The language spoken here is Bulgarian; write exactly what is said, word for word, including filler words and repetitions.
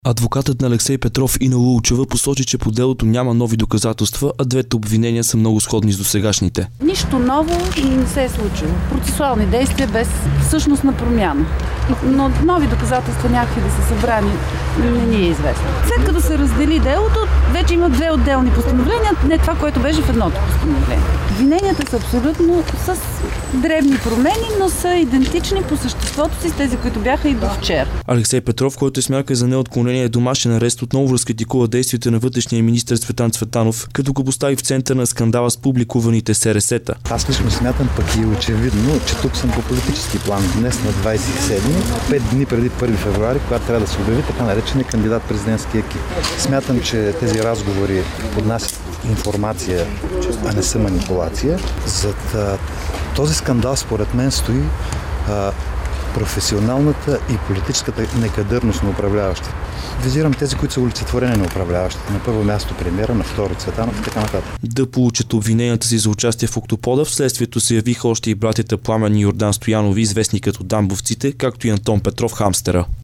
Адвокатът на Алексей Петров Ина Лулчева посочи, че по делото няма нови доказателства, а двете обвинения са много сходни с досегашните. Нищо ново не се е случило. Процесуални действия без същностна промяна. Но нови доказателства някакви да са събрани не ни е известно. След като се раздели делото, вече има две отделни постановления, не това, което беше в едното постановление. Обвиненията са абсолютно с дребни промени, но са идентични по съществото си с тези, които бяха и до вчера. Алексей Петров, който е смятка за неотклонение домашен арест, отново разкритикува действията на вътрешния министър Цветан Цветанов, като го постави в центъра на скандала с публикуваните СРС-та. Аз лично смятам, пък и очевидно, че тук съм по политически план. Днес на двадесет и седми, пет дни преди първи февруари, когато трябва да се обяви така наречения кандидат президентски екип. Смятам, че тези разговори поднасят информация, а не са манипулация. Зад а, този скандал според мен стои а, професионалната и политическата некадърност на управляващите. Визирам тези, които са олицетворени на управляващите. На първо място премиера, на второ Цветанов и така нататък. Да получат обвиненията си за участие в Октопода, в следствието се явиха още и братята Пламен и Йордан Стоянови, известни като дамбовците, както и Антон Петров Хамстера.